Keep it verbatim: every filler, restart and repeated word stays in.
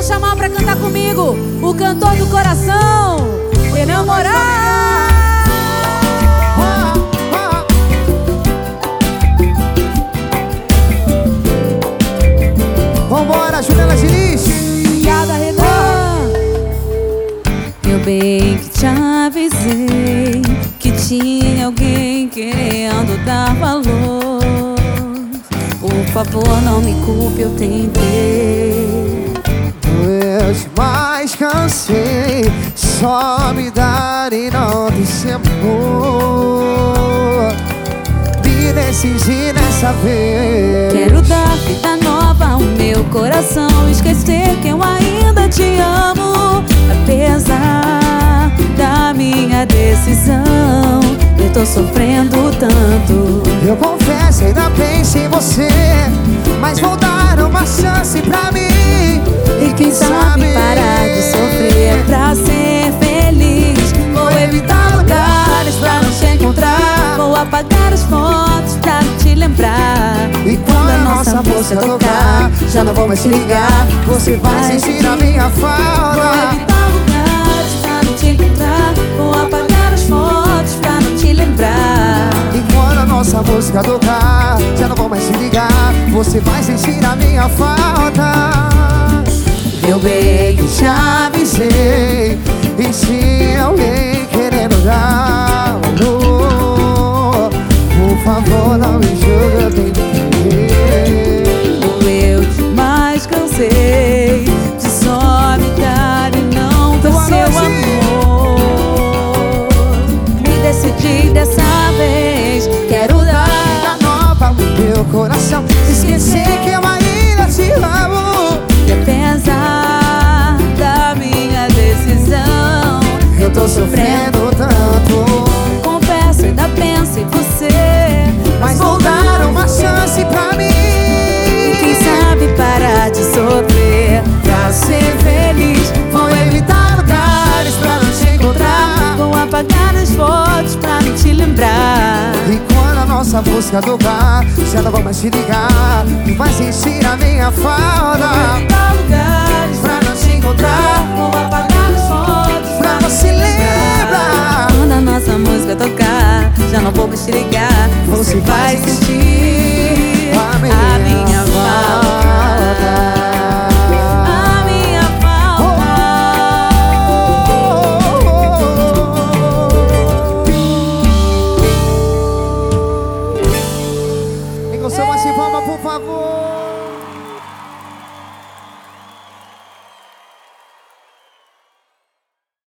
chamar pra cantar comigo o cantor do coração, Renan Moraes. Vambora, Juliana Diniz. Obrigada, Renan. Eu bem que te avisei que tinha alguém querendo dar valor. Por favor, não me culpe, eu tentei. Eu demais cansei, só me dar e não ter amor. Me decidi dessa vez. Quero dar vida nova ao meu coração, esquecer que eu ainda te amo. Apesar da minha decisão, eu tô sofrendo tanto. Eu confesso, ainda penso em você, mas vou dar uma chance pra mim. E quem sabe parar de sofrer pra ser feliz. Vou evitar lugares pra não te encontrar. Vou apagar as fotos pra não te lembrar. E quando a nossa música tocar, já não vou mais te ligar. Você vai sentir a minha falta. Vou evitar lugares pra não te encontrar. Vou apagar as fotos pra não te lembrar. E quando a nossa música tocar, já não vou mais te ligar. Você vai sentir a minha falta. Meu bem, Eu te avisei, e se alguém querendo dar valor, por favor não me julgue, eu tentei. eu demais cansei de só me dar e não dar seu amor. Me decidi dessa vez, quero dar Vida nova no meu coração, esquecer que eu ainda te amo. E apesar da minha decisão, Eu tô sofrendo tanto, confesso, ainda penso em você, mas vou dar uma chance pra mim. e quem sabe parar de sofrer pra ser feliz. Vou evitar lugares pra não te encontrar. Vou apagar as fotos pra não te lembrar. E quando a nossa música tocar, já não vou mais te ligar. E vai sentir a minha falta. Evitar lugares Pra não te encontrar, vou apagar as fotos pra não se lembrar. Quando a nossa música tocar, já não vou mais te ligar. Você vai sentir